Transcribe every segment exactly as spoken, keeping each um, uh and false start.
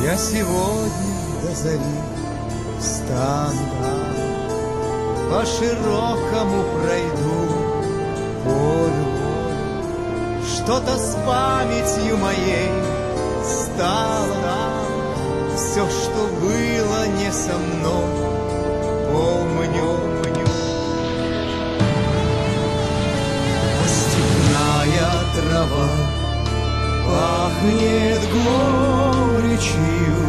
Я сегодня до зари встану, по широкому пройду полю. Что-то с памятью моей стало, все, что было не со мной, помню. Степная трава пахнет горечью,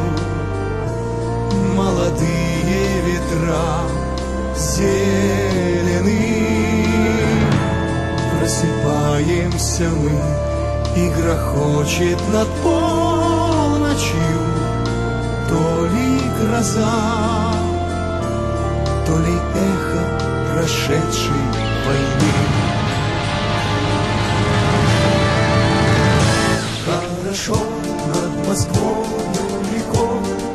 молодые ветра зелены. Просыпаемся мы, и грохочет над полночью то ли гроза, то ли эхо прошедшей войны. Хорошо над Москвою легко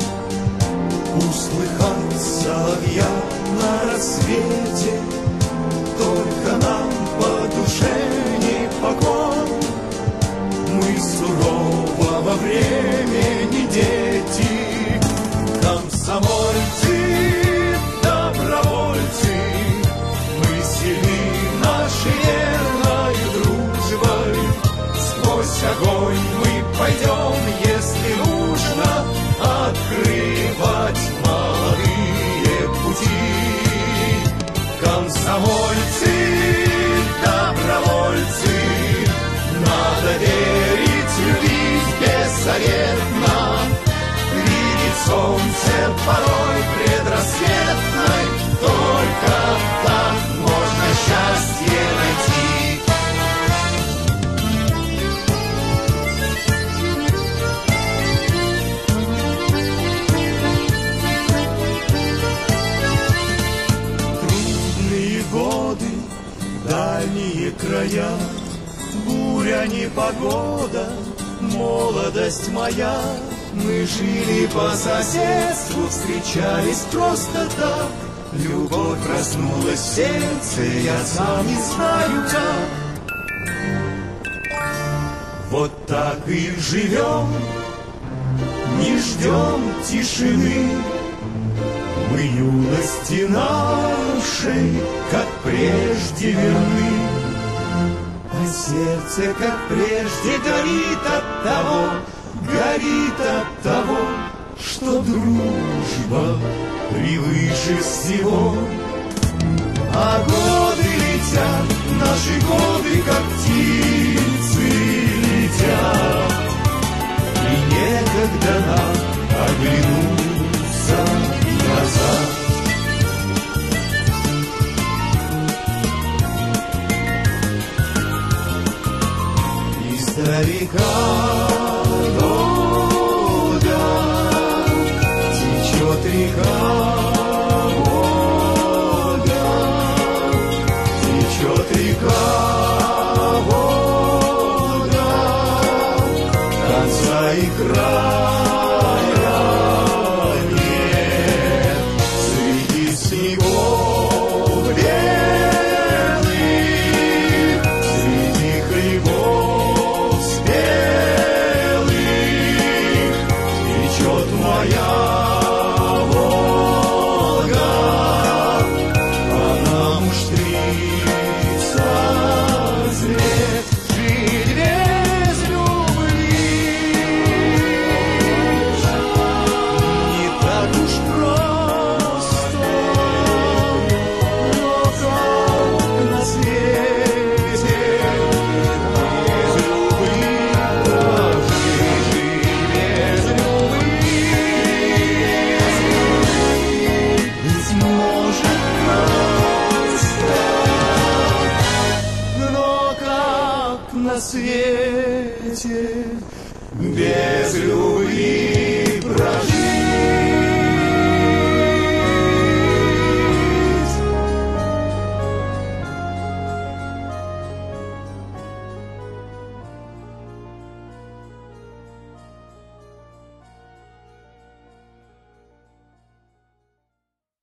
услыхать соловья на рассвете, только нам по душе не покой. Мы сурового времени дети, комсомольцы, добровольцы. Мы сильны нашей верною дружбой, сквозь огонь мы пойдем, если нужно, открывать молодые пути. Комсомольцы, добровольцы, надо верить, любить беззаветно, видеть солнце порой предрассветной. Только так можно счастье найти. Дальние края, буря, непогода, молодость моя. Мы жили по соседству, встречались просто так. Любовь проснулась в сердце, я сам не знаю как. Вот так и живем, не ждем тишины. Мы юности нашей, как прежде, верны, а сердце, как прежде, горит от того, горит от того, что дружба превыше всего. А годы летят, наши годы, как птицы летят, и некогда нам оглянуться назад. Издалека долго течет река Волга, течет река Волга, конца и края нет. Среди снегов белых, среди хлебов спелых течет моя Волга, а нам уж тридцать лет. Жить без любви не так уж просто, но как на свете без любви прожить, без любви. Быть может просто, но как на свете без любви.